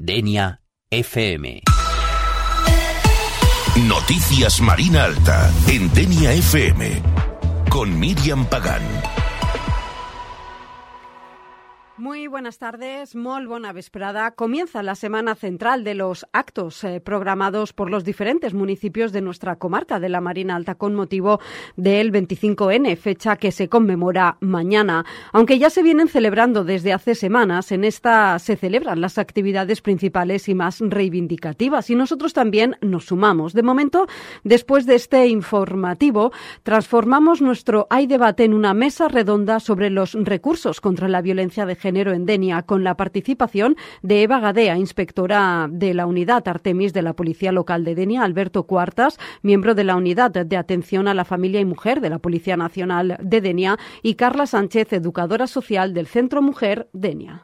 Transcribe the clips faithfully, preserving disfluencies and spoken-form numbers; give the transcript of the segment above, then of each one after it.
Denia F M. Noticias Marina Alta en Denia F M con Miriam Pagán. Muy buenas tardes, molt bona vesprada. Comienza la semana central de los actos eh, programados por los diferentes municipios de nuestra comarca de la Marina Alta con motivo del veinticinco ene, fecha que se conmemora mañana. Aunque ya se vienen celebrando desde hace semanas, en esta se celebran las actividades principales y más reivindicativas y nosotros también nos sumamos. De momento, después de este informativo, transformamos nuestro Hay Debate en una mesa redonda sobre los recursos contra la violencia de género en Denia, con la participación de Eva Gadea, inspectora de la unidad Artemis de la Policía Local de Denia, Alberto Cuartas, miembro de la unidad de atención a la familia y mujer de la Policía Nacional de Denia, y Carla Sánchez, educadora social del Centro Mujer Denia.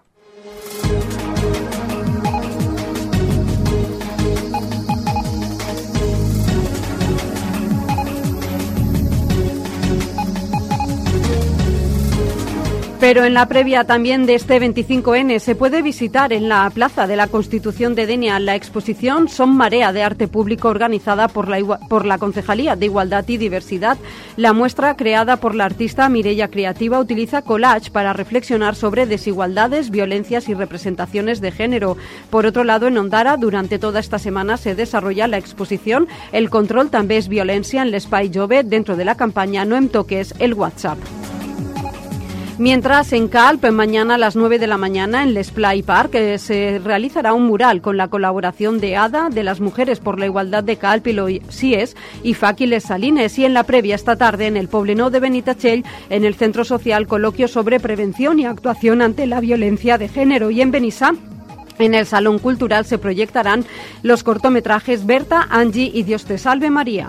Pero en la previa también de este veinticinco ene se puede visitar en la Plaza de la Constitución de Denia la exposición Son Marea de Arte Público organizada por la, por la Concejalía de Igualdad y Diversidad. La muestra, creada por la artista Mireia Creativa, utiliza collage para reflexionar sobre desigualdades, violencias y representaciones de género. Por otro lado, en Ondara, durante toda esta semana se desarrolla la exposición El control també és violència en l'espai jove dentro de la campaña No em toques el WhatsApp. Mientras en Calp, mañana a las nueve de la mañana en l'Esplai Park eh, se realizará un mural con la colaboración de ADA, de las Mujeres por la Igualdad de Calp y los C I E S y Faki Les Salines. Y en la previa esta tarde en el Poblenou de Benitatxell, en el Centro Social, coloquio sobre prevención y actuación ante la violencia de género. Y en Benissa, en el Salón Cultural, se proyectarán los cortometrajes Berta, Angie y Dios te salve María.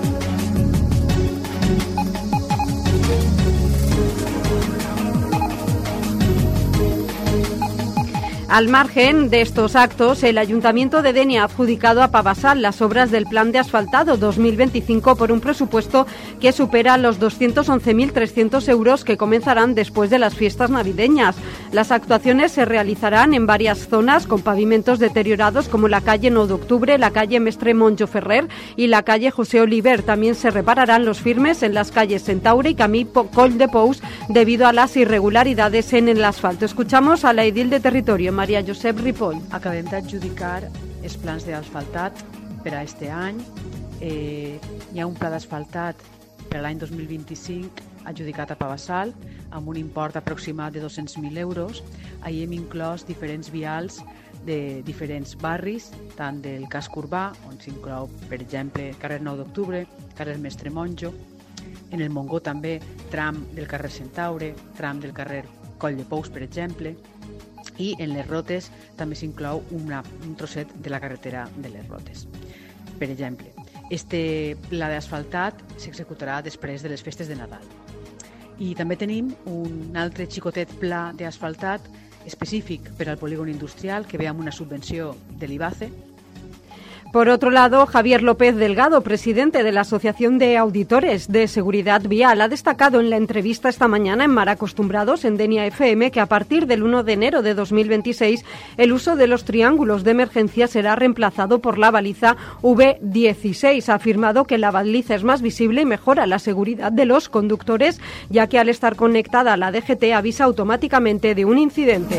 Al margen de estos actos, el Ayuntamiento de Denia ha adjudicado a Pavasal las obras del Plan de Asfaltado dos mil veinticinco por un presupuesto que supera los doscientos once mil trescientos euros, que comenzarán después de las fiestas navideñas. Las actuaciones se realizarán en varias zonas con pavimentos deteriorados, como la calle nueve de octubre, la calle Mestre Monjo Ferrer y la calle José Oliver. También se repararán los firmes en las calles Centaure y Camí Coll de Pous debido a las irregularidades en el asfalto. Escuchamos a la edil de territorio, Maria Josep Ripoll. Acabem d'adjudicar els plans d'asfaltat per a este any. Eh, hi ha un pla d'asfaltat per a l'any dos mil vint-i-cinc adjudicat a Pavasal amb un import aproximat de dos-cents mil euros. Ahí hem inclòs diferents vials de diferents barris, tant del casc urbà, on s'inclou, per exemple, carrer nou d'octubre, carrer Mestre Monjo, en el Montgó també tram del carrer Centaure, tram del carrer Coll de Pous, per exemple, i en les Rotes també s'inclou una, un trosset de la carretera de les Rotes. Per exemple, este pla d'asfaltat s'executarà després de les festes de Nadal. I també tenim un altre xicotet pla d'asfaltat específic per al polígon industrial que ve amb una subvenció de l'IBACE. Por otro lado, Javier López Delgado, presidente de la Asociación de Auditores de Seguridad Vial, ha destacado en la entrevista esta mañana en Mar Acostumbrados en Denia F M que a partir del uno de enero de dos mil veintiséis el uso de los triángulos de emergencia será reemplazado por la baliza V dieciséis. Ha afirmado que la baliza es más visible y mejora la seguridad de los conductores, ya que al estar conectada a la D G T avisa automáticamente de un incidente.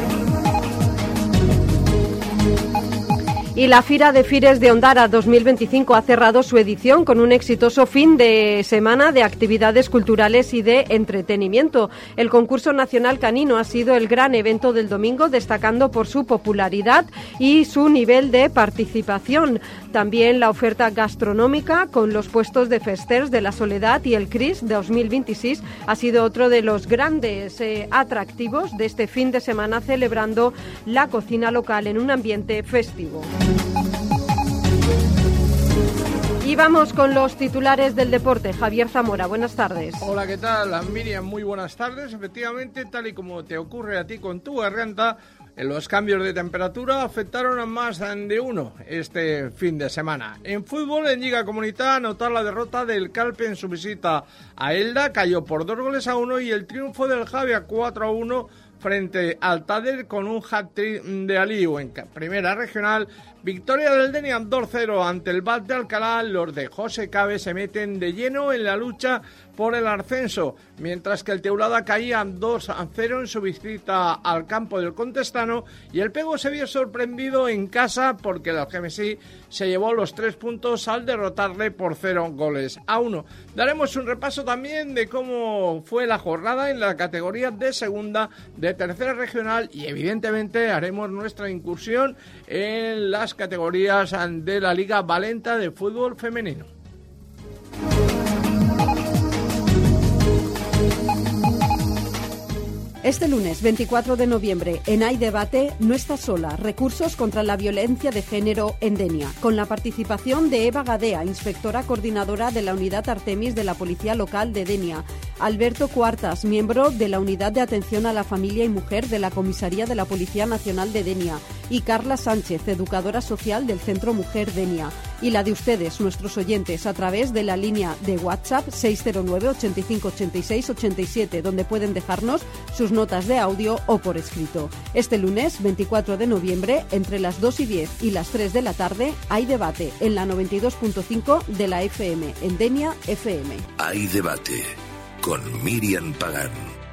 Y la Fira de Fires de Ondara dos mil veinticinco ha cerrado su edición con un exitoso fin de semana de actividades culturales y de entretenimiento. El concurso nacional canino ha sido el gran evento del domingo, destacando por su popularidad y su nivel de participación. También la oferta gastronómica con los puestos de Festers de la Soledad y el Cris dos mil veintiséis ha sido otro de los grandes eh, atractivos de este fin de semana, celebrando la cocina local en un ambiente festivo. Y vamos con los titulares del deporte. Javier Zamora, buenas tardes. Hola, ¿qué tal? Miriam, muy buenas tardes. Efectivamente, tal y como te ocurre a ti con tu garganta, los cambios de temperatura afectaron a más de uno este fin de semana. En fútbol, en Lliga Comunità, notar la derrota del Calpe en su visita a Elda, cayó por dos goles a uno, y el triunfo del Javi a cuatro a uno frente al Tàder con un hat-trick de Aliu. En primera regional, victoria del Denia dos cero ante el Bat de Alcalá. Los de José Cabe se meten de lleno en la lucha por el ascenso, mientras que el Teulada caía dos a cero en su visita al campo del Contestano, y el Pego se vio sorprendido en casa porque el Algemesí se llevó los tres puntos al derrotarle por cero goles a uno. Daremos un repaso también de cómo fue la jornada en la categoría de segunda, de tercera regional, y evidentemente haremos nuestra incursión en las categorías de la Liga Valenta de fútbol femenino. Este lunes veinticuatro de noviembre en Hay Debate, No estás sola, recursos contra la violencia de género en Denia, con la participación de Eva Gadea, inspectora coordinadora de la unidad Artemis de la Policía Local de Denia, Alberto Cuartas, miembro de la unidad de atención a la familia y mujer de la Comisaría de la Policía Nacional de Denia, y Carla Sánchez, educadora social del Centro Mujer Denia, y la de ustedes, nuestros oyentes, a través de la línea de WhatsApp seis cero nueve, ochenta y cinco, ochenta y seis, ochenta y siete, donde pueden dejarnos sus notas de audio o por escrito. Este lunes veinticuatro de noviembre, entre las dos y diez y las tres de la tarde, hay debate en la noventa y dos punto cinco de la F M, en Denia F M. Hay debate con Miriam Pagán.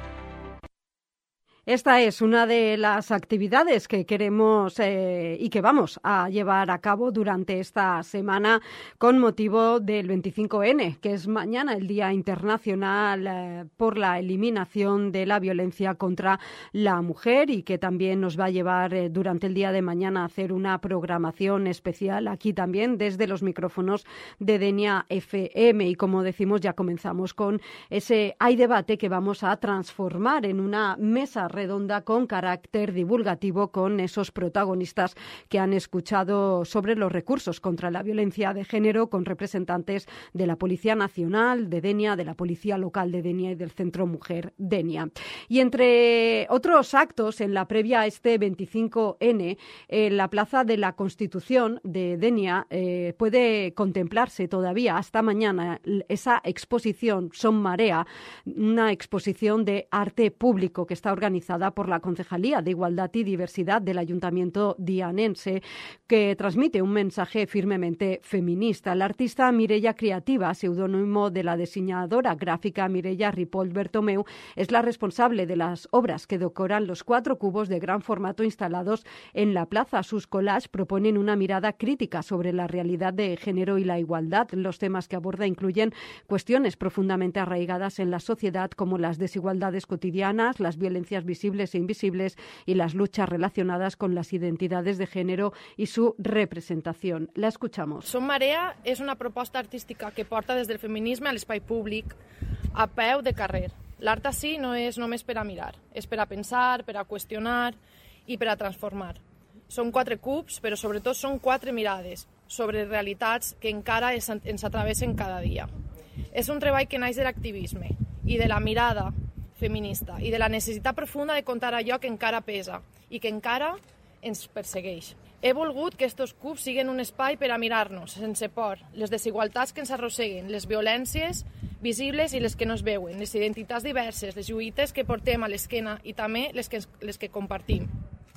Esta es una de las actividades que queremos eh, y que vamos a llevar a cabo durante esta semana con motivo del veinticinco ene, que es mañana el Día Internacional eh, por la Eliminación de la Violencia contra la Mujer, y que también nos va a llevar eh, durante el día de mañana a hacer una programación especial aquí también desde los micrófonos de Denia F M. Y como decimos, ya comenzamos con ese Hay Debate que vamos a transformar en una mesa redonda con carácter divulgativo con esos protagonistas que han escuchado sobre los recursos contra la violencia de género, con representantes de la Policía Nacional de Denia, de la Policía Local de Denia y del Centro Mujer Denia. Y entre otros actos, en la previa a este veinticinco ene, en la Plaza de la Constitución de Denia eh, puede contemplarse todavía hasta mañana esa exposición Son Marea, una exposición de arte público que está organizada por la Concejalía de Igualdad y Diversidad del Ayuntamiento dianense, que transmite un mensaje firmemente feminista. La artista Mireia Creativa, seudónimo de la diseñadora gráfica Mireia Ripoll Bertomeu, es la responsable de las obras que decoran los cuatro cubos de gran formato instalados en la plaza. Sus collages proponen una mirada crítica sobre la realidad de género y la igualdad. Los temas que aborda incluyen cuestiones profundamente arraigadas en la sociedad, como las desigualdades cotidianas, las violencias visibles e invisibles y las luchas relacionadas con las identidades de género y su representación. La escuchamos. Som Marea és una proposta artística que porta des del feminisme a l'espai públic a peu de carrer. L'art així no és només per a mirar, és per a pensar, per a qüestionar i per a transformar. Són quatre cubs, però sobretot són quatre mirades sobre realitats que encara ens atravessen cada dia. És un treball que naix de l'activisme i de la mirada feminista i de la necessitat profunda de contar allò que encara pesa i que encara ens persegueix. He volgut que estos cubs siguin un espai per a mirar-nos sense por, les desigualtats que ens arrosseguen, les violències visibles i les que no es veuen, les identitats diverses, les lluites que portem a l'esquena i també les que, les que compartim.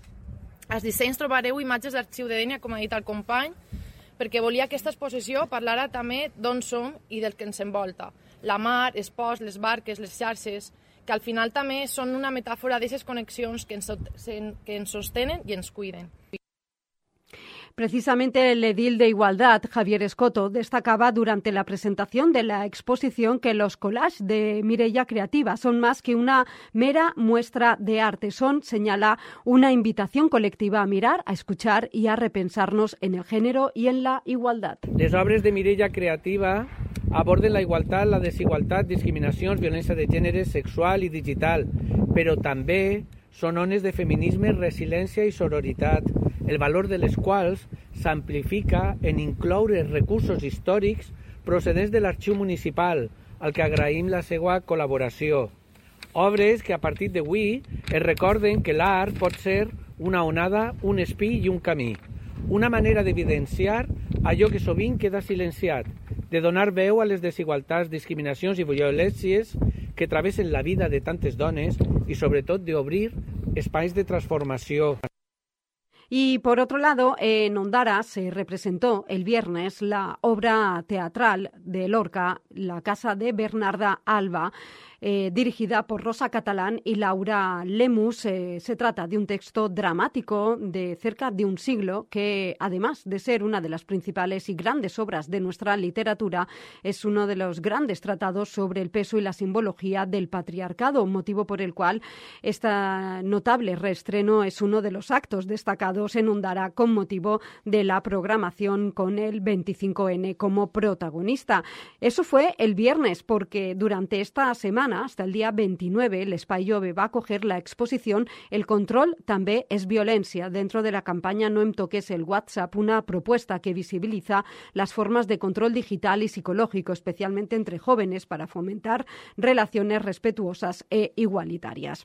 Als dissenys trobareu imatges d'arxiu de Denia, com ha dit el company, perquè volia que aquesta exposició parlara també d'on som i del que ens envolta. La mar, els ports, les barques, les xarxes, que al final també són una metàfora d'aquestes connexions que ens, que ens sostenen i ens cuiden. Precisamente el edil de Igualdad, Javier Escoto, destacaba durante la presentación de la exposición que los collages de Mireia Creativa son más que una mera muestra de arte. Son, señala, una invitación colectiva a mirar, a escuchar y a repensarnos en el género y en la igualdad. Les obres de Mireia Creativa aborden la igualtat, la desigualtat, discriminacions, violència de gènere, sexual i digital, però també són ones de feminisme, resiliència i sororitat, el valor de les quals s'amplifica en incloure recursos històrics procedents de l'arxiu municipal, al que agraïm la seva col·laboració. Obres que a partir d'avui es recorden que l'art pot ser una onada, un espí i un camí, una manera d'evidenciar allò que sovint queda silenciat, de donar veu a les desigualtats, discriminacions i violències que travessen la vida de tantes dones i sobretot d'obrir espais de transformació. Y por otro lado, en Ondara se representó el viernes la obra teatral de Lorca, La casa de Bernarda Alba, eh, dirigida por Rosa Catalán y Laura Lemus. Eh, se trata de un texto dramático de cerca de un siglo que, además de ser una de las principales y grandes obras de nuestra literatura, es uno de los grandes tratados sobre el peso y la simbología del patriarcado, motivo por el cual este notable reestreno es uno de los actos destacados en Ondara con motivo de la programación con el veinticinco ene como protagonista. Eso fue el viernes, porque durante esta semana, hasta el día veintinueve, l'Espai Jove va a acoger la exposición El control també és violència, dentro de la campaña No em toques el WhatsApp, una propuesta que visibiliza las formas de control digital y psicológico, especialmente entre jóvenes, para fomentar relaciones respetuosas e igualitarias.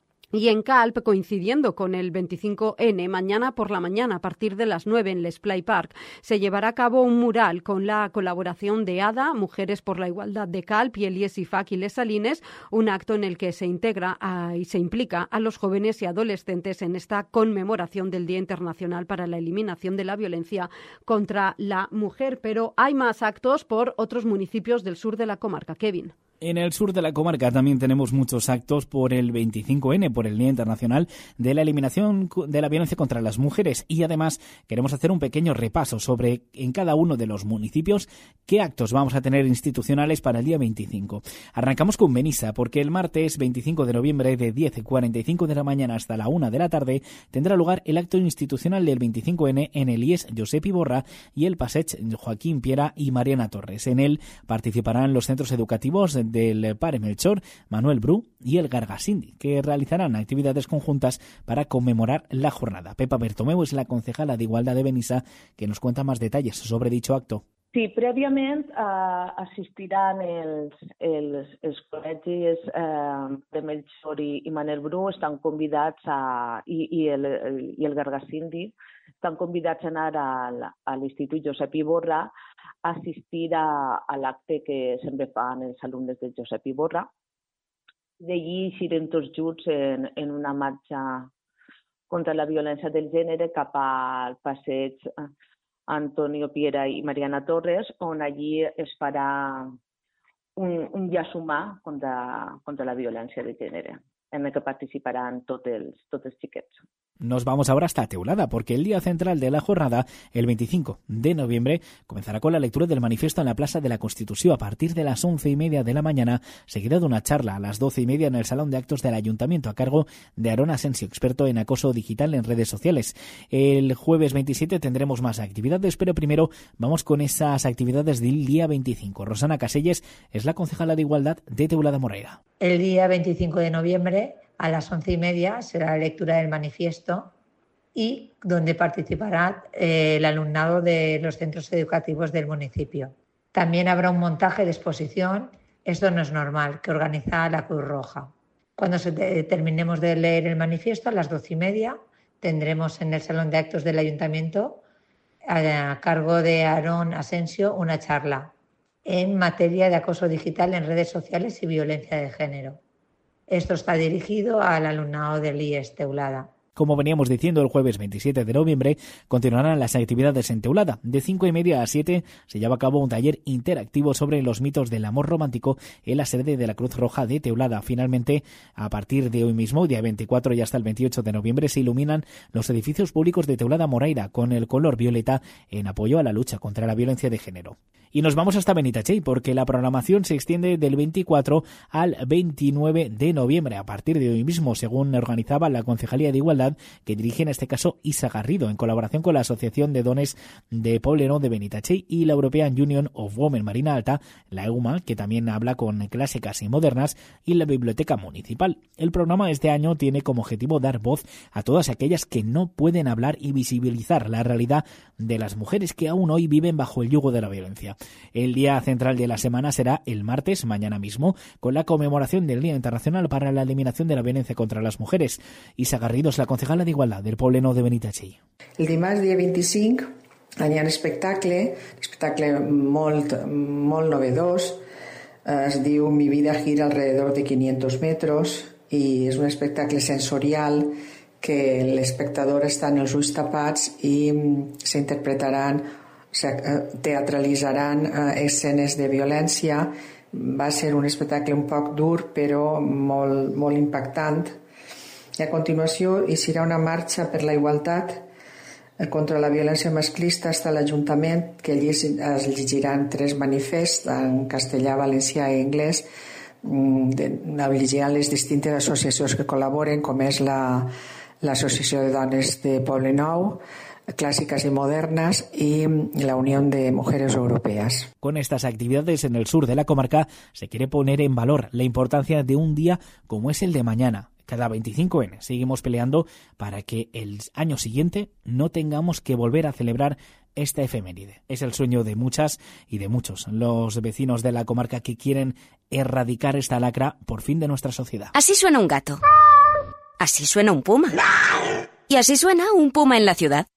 Y en Calp, coincidiendo con el veinticinco ene, mañana por la mañana, a partir de las nueve en l'Esplai Park, se llevará a cabo un mural con la colaboración de ADA, Mujeres por la Igualdad de Calp y el I E S I F A C y Les Salines, un acto en el que se integra a, y se implica a los jóvenes y adolescentes en esta conmemoración del Día Internacional para la Eliminación de la Violencia contra la Mujer. Pero hay más actos por otros municipios del sur de la comarca. Kevin. En el sur de la comarca también tenemos muchos actos por el veinticinco ene, por el Día Internacional de la Eliminación de la Violencia contra las Mujeres, y además queremos hacer un pequeño repaso sobre en cada uno de los municipios qué actos vamos a tener institucionales para el día veinticinco. Arrancamos con Benissa, porque el martes veinticinco de noviembre de diez y cuarenta y cinco de la mañana hasta la una de la tarde tendrá lugar el acto institucional del veinticinco ene en el I E S Josep Iborra y el Passeig Joaquín Piera y Mariana Torres. En él participarán los centros educativos del Pare Melchor, Manuel Bru y el Gargasindi, que realizarán actividades conjuntas para conmemorar la jornada. Pepa Bertomeu es la concejala de Igualdad de Benissa, que nos cuenta más detalles sobre dicho acto. Sí, prèviament eh, assistiran els, els, els col·legis eh, de Melchor i, i Manel Bru, estan convidats a, i, i, el, el, i el Gargasindi, estan convidats a anar al, a l'Institut Josep Iborra a assistir a, a l'acte que sempre fan els alumnes del Josep Iborra. D'allí eixirem tots junts en, en una marxa contra la violència del gènere cap al passeig Antonio Piera i Mariana Torres, on allí es farà un, un llaç humà contra, contra la violència de gènere, en el que participaran tots els, tots els xiquets. Nos vamos ahora hasta Teulada, porque el día central de la jornada, el veinticinco de noviembre, comenzará con la lectura del manifiesto en la Plaza de la Constitución a partir de las once y media de la mañana, seguida de una charla a las doce y media en el Salón de Actos del Ayuntamiento a cargo de Aarón Asensio, experto en acoso digital en redes sociales. El jueves veintisiete tendremos más actividades, pero primero vamos con esas actividades del día veinticinco. Rosana Caselles es la concejala de Igualdad de Teulada Moreira. El día veinticinco de noviembre a las once y media será la lectura del manifiesto y donde participará eh, el alumnado de los centros educativos del municipio. También habrá un montaje de exposición, Esto no es normal, que organiza la Cruz Roja. Cuando se te, terminemos de leer el manifiesto, a las doce y media, tendremos en el Salón de Actos del Ayuntamiento, a, a cargo de Aarón Asensio, una charla en materia de acoso digital en redes sociales y violencia de género. Esto está dirigido al alumnado del I E S Teulada. Como veníamos diciendo, el jueves veintisiete de noviembre continuarán las actividades en Teulada. De cinco y media a siete se lleva a cabo un taller interactivo sobre los mitos del amor romántico en la sede de la Cruz Roja de Teulada. Finalmente, a partir de hoy mismo, día veinticuatro y hasta el veintiocho de noviembre, se iluminan los edificios públicos de Teulada Moreira con el color violeta en apoyo a la lucha contra la violencia de género. Y nos vamos hasta Benitachell porque la programación se extiende del veinticuatro al veintinueve de noviembre. A partir de hoy mismo, según organizaba la Concejalía de Igualdad, que dirige en este caso Isa Garrido, en colaboración con la Asociación de Dones de Poblenou de Benitachell y la European Union of Women Marina Alta, la E U M A, que también habla con clásicas y modernas, y la Biblioteca Municipal. El programa este año tiene como objetivo dar voz a todas aquellas que no pueden hablar y visibilizar la realidad de las mujeres que aún hoy viven bajo el yugo de la violencia. El día central de la semana será el martes, mañana mismo, con la conmemoración del Día Internacional para la Eliminación de la Violencia contra las Mujeres. Isa Garrido és la concejala d'Igualtat del Poblenou de Benitachell. El dimarts, dia vint-i-cinc, hi ha un espectacle, un espectacle molt, molt novedós, es diu Mi vida gira alrededor de quinientos metros, i és un espectacle sensorial que l'espectador està en els ulls tapats i s'interpretaran, teatralitzaran escenes de violència. Va ser un espectacle un poc dur però molt, molt impactant. I a continuació hi serà una marxa per la igualtat contra la violència masclista hasta l'Ajuntament, que allí es llegiran tres manifests en castellà, valencià i anglès. Llegiran les distintes associacions que col·laboren, com és la, l'Associació de Dones de Poble Nou, Clásicas y Modernas y la Unión de Mujeres Europeas. Con estas actividades en el sur de la comarca se quiere poner en valor la importancia de un día como es el de mañana. Cada veinticinco ene seguimos peleando para que el año siguiente no tengamos que volver a celebrar esta efeméride. Es el sueño de muchas y de muchos, los vecinos de la comarca, que quieren erradicar esta lacra por fin de nuestra sociedad. Así suena un gato. Así suena un puma. Y así suena un puma en la ciudad.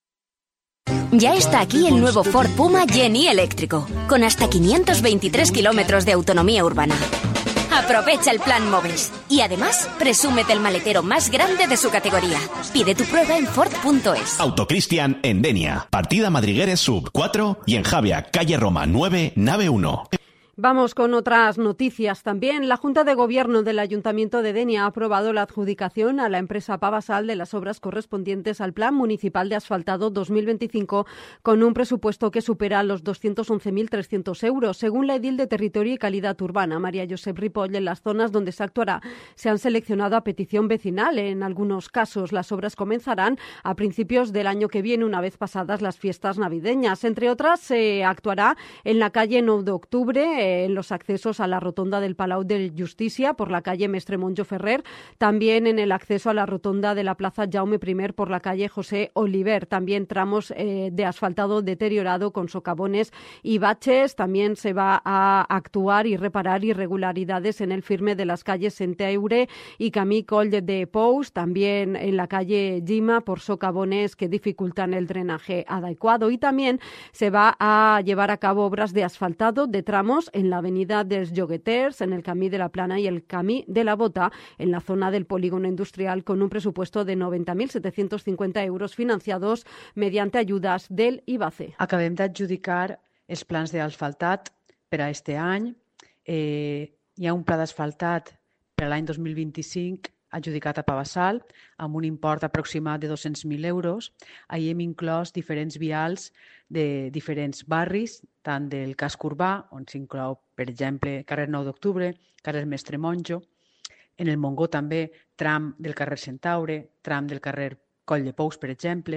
Ya está aquí el nuevo Ford Puma Jenny eléctrico, con hasta quinientos veintitrés kilómetros de autonomía urbana. Aprovecha el plan Moves y además presúmete el maletero más grande de su categoría. Pide tu prueba en Ford punto es. Autocristian en Denia, partida Madrigueres Sub cuatro y en Javia, calle Roma nueve, nave uno. Vamos con otras noticias también. La Junta de Gobierno del Ayuntamiento de Denia ha aprobado la adjudicación a la empresa Pavasal de las obras correspondientes al Plan Municipal de Asfaltado dos mil veinticinco, con un presupuesto que supera los doscientos once mil trescientos euros. Según la edil de Territorio y Calidad Urbana, María Josep Ripoll, en las zonas donde se actuará se han seleccionado a petición vecinal. En algunos casos, las obras comenzarán a principios del año que viene, una vez pasadas las fiestas navideñas. Entre otras, se actuará en la calle nueve de octubre, en los accesos a la rotonda del Palau de Justícia por la calle Mestre Monjo Ferrer, también en el acceso a la rotonda de la Plaza Jaume I por la calle José Oliver, también tramos eh, de asfaltado deteriorado con socavones y baches. También se va a actuar y reparar irregularidades en el firme de las calles Centeure y Camí Coll de Pous, también en la calle Gima por socavones que dificultan el drenaje adecuado, y también se va a llevar a cabo obras de asfaltado de tramos en la avenida dels Jogueters, en el Camí de la Plana y el Camí de la Bota, en la zona del polígono industrial, con un presupuesto de noventa mil setecientos cincuenta euros financiados mediante ayudas del I B A C E. Acabem d'adjudicar els plans d'asfaltat per a este any. Eh, hi ha un pla d'asfaltat per a l'any dos mil vint-i-cinc adjudicat a Pavasal amb un import aproximat de dos-cents mil euros. Ahí hem inclòs diferents vials de diferents barris, tant del casc urbà, on s'inclou, per exemple, carrer nou d'octubre, carrer Mestre Monjo, en el Montgó també tram del carrer Centaure, tram del carrer Coll de Pous, per exemple,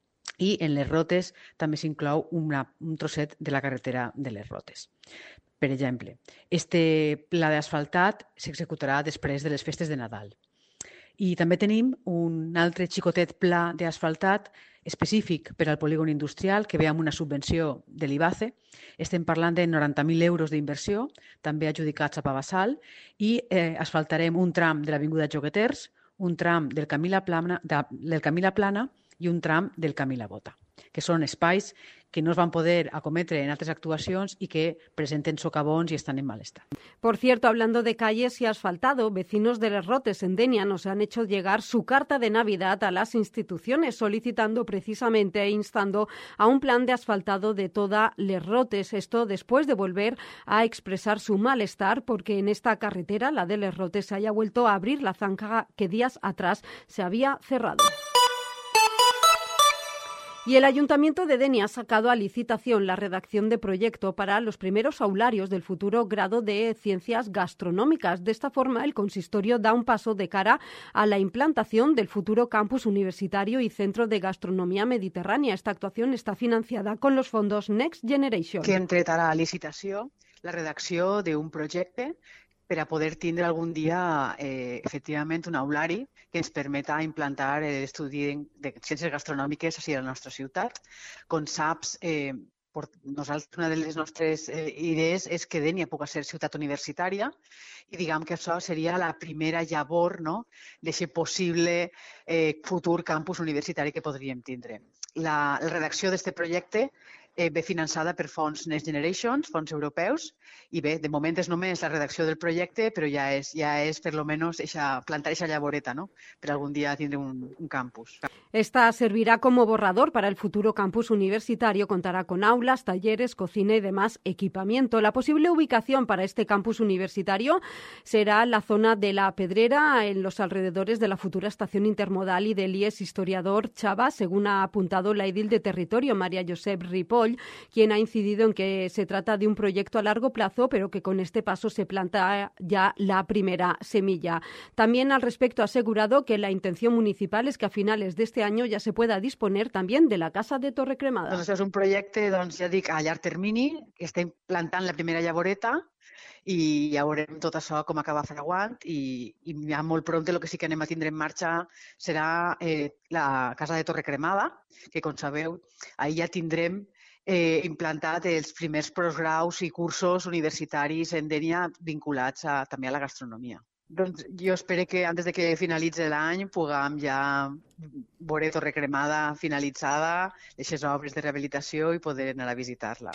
i en les Rotes també s'inclou una, un trosset de la carretera de les Rotes. Per exemple, este pla d'asfaltat s'executarà després de les festes de Nadal. I també tenim un altre xicotet pla d'asfaltat específic per al polígon industrial que ve amb una subvenció de l'I B A C E. Estem parlant de noranta mil euros d'inversió, també adjudicats a Pavasal, i eh, asfaltarem un tram de l'Avinguda Jogueters, un tram del Camí La Plana, de, del Camí La Plana i un tram del Camí La Bota, que són espais que no es van poder acometre en altres actuacions y que presenten socavones y están en mal estado. Por cierto, hablando de calles y asfaltado, vecinos de Les Rotes en Denia nos han hecho llegar su carta de Navidad a las instituciones, solicitando precisamente e instando a un plan de asfaltado de toda Les Rotes. Esto después de volver a expresar su malestar porque en esta carretera, la de Les Rotes, se haya vuelto a abrir la zanja que días atrás se había cerrado. Y el Ayuntamiento de Denia ha sacado a licitación la redacción de proyecto para los primeros aularios del futuro grado de Ciencias Gastronómicas. De esta forma, el consistorio da un paso de cara a la implantación del futuro campus universitario y centro de gastronomía mediterránea. Esta actuación está financiada con los fondos Next Generation. Que entretarà a licitació la redacció d'un projecte per a poder tindre algun dia eh, efectivament un aulari que ens permeta implantar l'estudi de ciències gastronòmiques així a la nostra ciutat. Com saps, eh, per nosaltres una de les nostres eh, idees és que Denia pugui ser ciutat universitària i diguem que això seria la primera llavor, no?, d'aquest possible eh, futur campus universitari que podríem tindre. La, la redacció d'aquest projecte eh, ve finançada per fons Next Generations, fons europeus, i bé, de moment és només la redacció del projecte, però ja és, ja és per lo menos eixa, plantar esa llavoreta, ¿no?, per algún día tindre un, un campus. Esta servirá como borrador para el futuro campus universitario. Contará con aulas, talleres, cocina y demás equipamiento. La posible ubicación para este campus universitario será la zona de La Pedrera, en los alrededores de la futura estación intermodal y del I E S historiador Chava, según ha apuntado la edil de territorio, María Josep Ripoll, quien ha incidido en que se trata de un proyecto a largo plazo, pero que con este paso se planta ya la primera semilla. También al respecto ha asegurado que la intención municipal es que a finales de este año ya se pueda disponer también de la Casa de Torre Cremada. Doncs això és un projecte, doncs, ja dic, a llarg termini, que està implantant la primera llavoreta, i ja veurem tot això com acaba fraguant, i, i ja molt pront el que sí que anem a tindre en marxa serà eh, la Casa de Torre Cremada, que, com sabeu, ahir ja tindrem eh, implantat els primers postgraus i cursos universitaris en Dénia vinculats a, també a la gastronomia. Doncs jo espero que antes de que finalitzi l'any puguem ja veure Torre Cremada finalitzada, aquestes obres de rehabilitació i poder anar a visitar-la.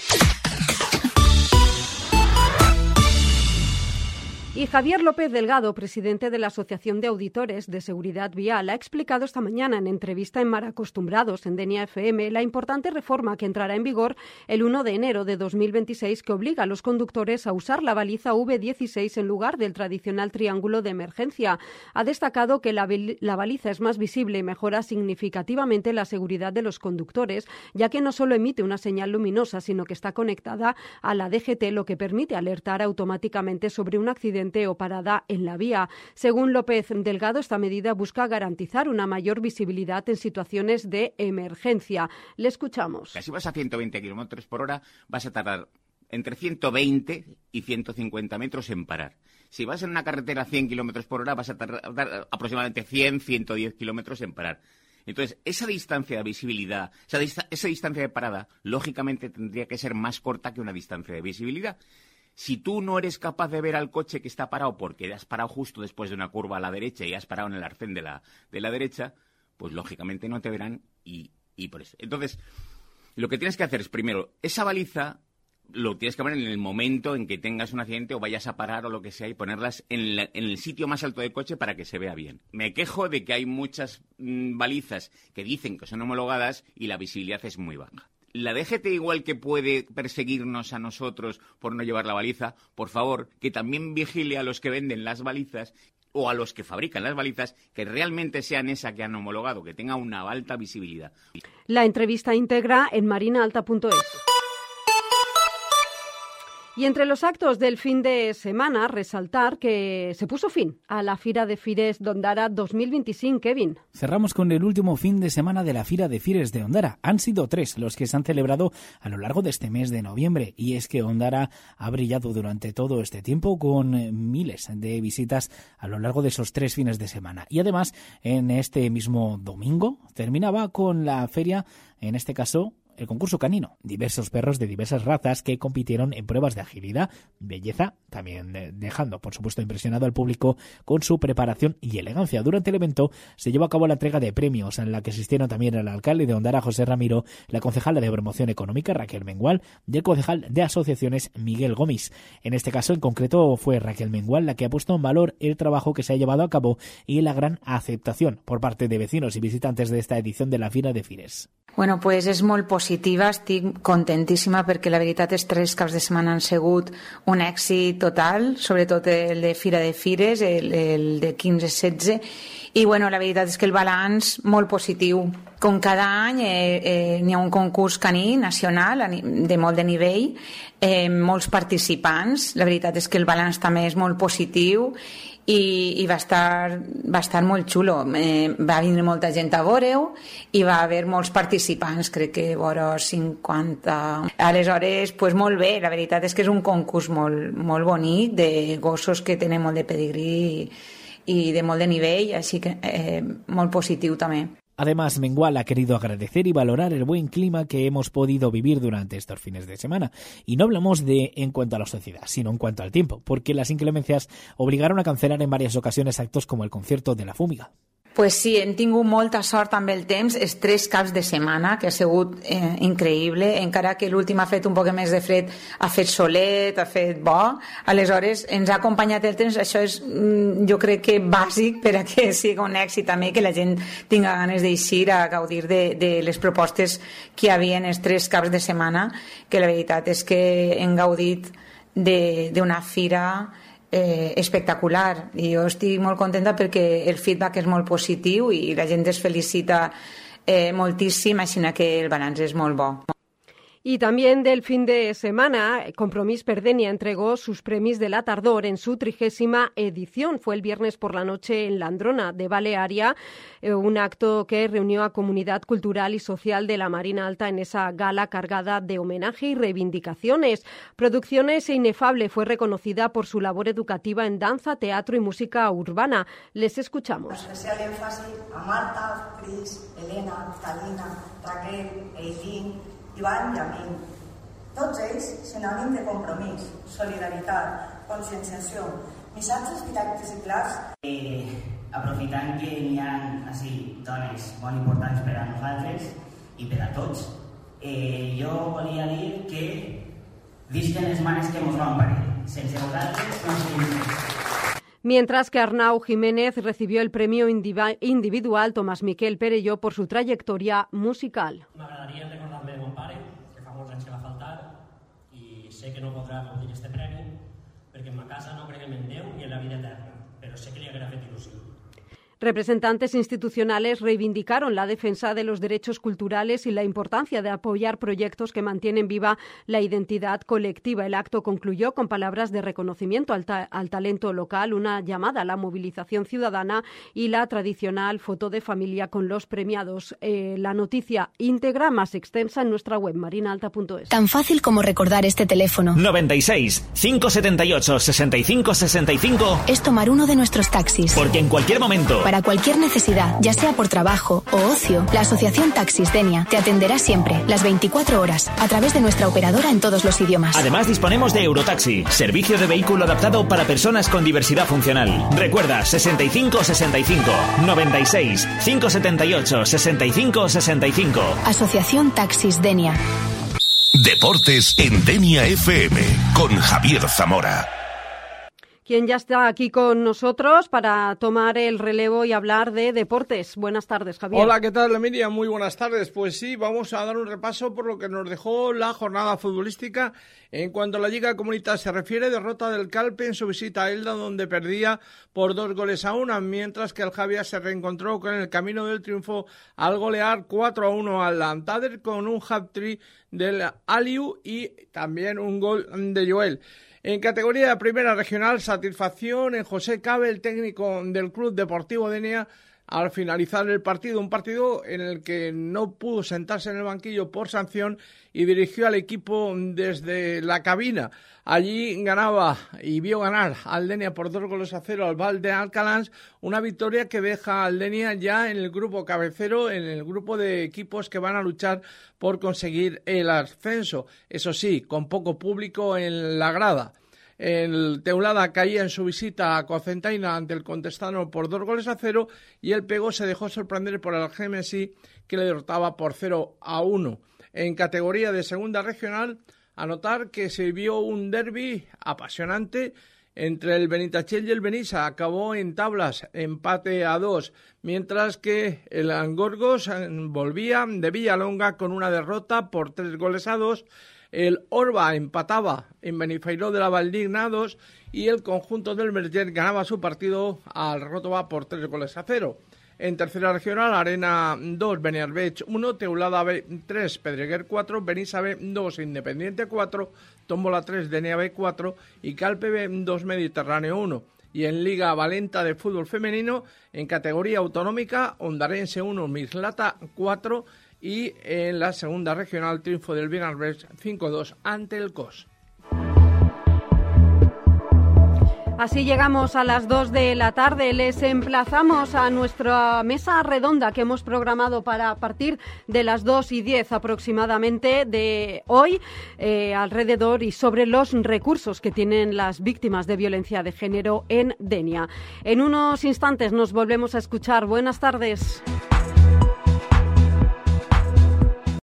Y Javier López Delgado, presidente de la Asociación de Auditores de Seguridad Vial, ha explicado esta mañana en entrevista en Mar Acostumbrados, en Denia F M, la importante reforma que entrará en vigor el uno de enero de dos mil veintiséis, que obliga a los conductores a usar la baliza V dieciséis en lugar del tradicional triángulo de emergencia. Ha destacado que la, la baliza es más visible y mejora significativamente la seguridad de los conductores, ya que no solo emite una señal luminosa, sino que está conectada a la D G T, lo que permite alertar automáticamente sobre un accidente o parada en la vía. Según López Delgado, esta medida busca garantizar una mayor visibilidad en situaciones de emergencia. Le escuchamos. Si vas a ciento veinte kilómetros por hora, vas a tardar entre ciento veinte y ciento cincuenta metros en parar. Si vas en una carretera a cien kilómetros por hora, vas a tardar aproximadamente cien, ciento diez kilómetros en parar. Entonces, esa distancia de visibilidad, esa, dista- esa distancia de parada, lógicamente tendría que ser más corta que una distancia de visibilidad. Si tú no eres capaz de ver al coche que está parado porque has parado justo después de una curva a la derecha y has parado en el arcén de la, de la derecha, pues lógicamente no te verán y, y por eso. Entonces, lo que tienes que hacer es, primero, esa baliza lo tienes que poner en el momento en que tengas un accidente o vayas a parar o lo que sea y ponerlas en, la, en el sitio más alto del coche para que se vea bien. Me quejo de que hay muchas mmm, balizas que dicen que son homologadas y la visibilidad es muy baja. La D G T, igual que puede perseguirnos a nosotros por no llevar la baliza, por favor, que también vigile a los que venden las balizas o a los que fabrican las balizas, que realmente sean esa que han homologado, que tenga una alta visibilidad. La entrevista íntegra en marinaalta punto es. Y entre los actos del fin de semana, resaltar que se puso fin a la Fira de Fires d'Ondara dos mil veinticinco, Kevin. Cerramos con el último fin de semana de la Fira de Fires de Ondara. Han sido tres los que se han celebrado a lo largo de este mes de noviembre, y es que Ondara ha brillado durante todo este tiempo con miles de visitas a lo largo de esos tres fines de semana. Y además, en este mismo domingo terminaba con la feria, en este caso, el concurso canino. Diversos perros de diversas razas que compitieron en pruebas de agilidad, belleza, también dejando, por supuesto, impresionado al público con su preparación y elegancia. Durante el evento se llevó a cabo la entrega de premios, en la que asistieron también el alcalde de Ondara, José Ramiro, la concejala de Promoción Económica, Raquel Mengual, y el concejal de Asociaciones, Miguel Gómez. En este caso, en concreto, fue Raquel Mengual la que ha puesto en valor el trabajo que se ha llevado a cabo y la gran aceptación por parte de vecinos y visitantes de esta edición de la Fira de Fires. Bueno, pues és molt positiva, estic contentíssima perquè la veritat és tres caps de setmana han sigut un èxit total, sobretot el de Fira de Fires, el, el de quinze setze, i bueno, la veritat és que el balanç molt positiu. Com cada any eh, eh, n'hi ha un concurs caní nacional de molt de nivell, eh, molts participants, la veritat és que el balanç també és molt positiu i, i va, estar, va estar molt xulo. Eh, va vindre molta gent a veure-ho i va haver molts participants, crec que vora cinquanta. Aleshores, pues molt bé, la veritat és que és un concurs molt, molt bonic, de gossos que tenen molt de pedigrí i, i de molt de nivell, així que eh, molt positiu també. Además, Mengual ha querido agradecer y valorar el buen clima que hemos podido vivir durante estos fines de semana. Y no hablamos de en cuanto a la sociedad, sino en cuanto al tiempo, porque las inclemencias obligaron a cancelar en varias ocasiones actos como el concierto de La Fúmiga. Pues sí, hem tingut molta sort amb el temps, els tres caps de setmana, que ha sigut eh, increïble, encara que l'últim ha fet un poc més de fred, ha fet solet, ha fet bo, aleshores ens ha acompanyat el temps, això és jo crec que bàsic per a que sigui un èxit també, que la gent tinga ganes d'eixir a gaudir de, de les propostes que hi havia en els tres caps de setmana, que la veritat és que hem gaudit d'una fira Eh, espectacular, i jo estic molt contenta perquè el feedback és molt positiu i la gent es felicita eh, moltíssim, així que el balanç és molt bo. Y también del fin de semana, Compromís per Denia entregó sus premios de la tardor en su trigésima edición. Fue el viernes por la noche en la Androna de Balearia, eh, un acto que reunió a comunidad cultural y social de la Marina Alta en esa gala cargada de homenaje y reivindicaciones. Producciones e Inefable fue reconocida por su labor educativa en danza, teatro y música urbana. Les escuchamos. Especial énfasis a Marta, Cris, Elena, Talina, Raquel, Eileen, Ivan i Amin. Tots ells sinònim de compromís, solidaritat, conscienciació, missatges directes i clars. Eh, aprofitant que n'hi ha així, dones molt importants per a nosaltres i per a tots, eh, jo volia dir que visquen les manes que mos van parir. Sense vosaltres no seríem res. Mientras que Arnau Jiménez recibió el premio individual Tomás Miquel Perelló por su trayectoria musical. M'agradaria recordar-me de mon pare, que fa molts anys que va faltar, i sé que no podrà gaudir este premi, perquè en ma casa no creguem en Déu ni en la vida eterna, però sé que li haguera fet il·lusió. Representantes institucionales reivindicaron la defensa de los derechos culturales y la importancia de apoyar proyectos que mantienen viva la identidad colectiva. El acto concluyó con palabras de reconocimiento al, ta- al talento local, una llamada a la movilización ciudadana y la tradicional foto de familia con los premiados. Eh, la noticia íntegra más extensa en nuestra web marinaalta punto es. Tan fácil como recordar este teléfono. noventa y seis, cinco setenta y ocho, sesenta y cinco sesenta y cinco. Es tomar uno de nuestros taxis. Porque en cualquier momento... Para cualquier necesidad, ya sea por trabajo o ocio, la Asociación Taxis Denia te atenderá siempre, las veinticuatro horas, a través de nuestra operadora en todos los idiomas. Además, disponemos de Eurotaxi, servicio de vehículo adaptado para personas con diversidad funcional. Recuerda, sesenta y cinco sesenta y cinco, noventa y seis, cinco setenta y ocho, sesenta y cinco sesenta y cinco. Asociación Taxis Denia. Deportes en Denia F M, con Javier Zamora. Quien ya está aquí con nosotros para tomar el relevo y hablar de deportes. Buenas tardes, Javier. Hola, ¿qué tal, Miriam? Muy buenas tardes. Pues sí, vamos a dar un repaso por lo que nos dejó la jornada futbolística. En cuanto a la Liga Comunitaria se refiere, derrota del Calpe en su visita a Elda, donde perdía por dos goles a una, mientras que el Javier se reencontró con el camino del triunfo al golear cuatro a uno al Antader con un hat-trick del Aliu y también un gol de Joel. En categoría de primera regional, satisfacción en José Cabe, el técnico del Club Deportivo Denia, al finalizar el partido, un partido en el que no pudo sentarse en el banquillo por sanción y dirigió al equipo desde la cabina. Allí ganaba y vio ganar al Denia por dos goles a cero al Val de Alcalans, una victoria que deja al Denia ya en el grupo cabecero, en el grupo de equipos que van a luchar por conseguir el ascenso. Eso sí, con poco público en la grada. El Teulada caía en su visita a Cocentaina ante el Contestano por dos goles a cero y el Pego se dejó sorprender por el G M S I, que le derrotaba por cero a uno. En categoría de segunda regional, anotar que se vio un derbi apasionante entre el Benitachell y el Benissa. Acabó en tablas, empate a dos, mientras que el Angorgos volvía de Villalonga con una derrota por tres goles a dos. El Orba empataba en Benifeiró de la Valdigna dos y el conjunto del Merger ganaba su partido al Rótova por tres goles a cero. En tercera regional, Arena dos, Beniarbech uno, Teulada B tres, Pedreguer cuatro, Benissa B dos, Independiente cuatro, Tómbola tres, Denia B cuatro y Calpe B dos, Mediterráneo uno. Y en Liga Valenta de fútbol femenino, en categoría autonómica, Ondarense uno, Mislata cuatro y en la segunda regional, triunfo del Beniarbech cinco dos ante el C O S. Así llegamos a las dos de la tarde. Les emplazamos a nuestra mesa redonda que hemos programado para partir de las dos y diez aproximadamente de hoy, eh, alrededor y sobre los recursos que tienen las víctimas de violencia de género en Denia. En unos instantes nos volvemos a escuchar. Buenas tardes.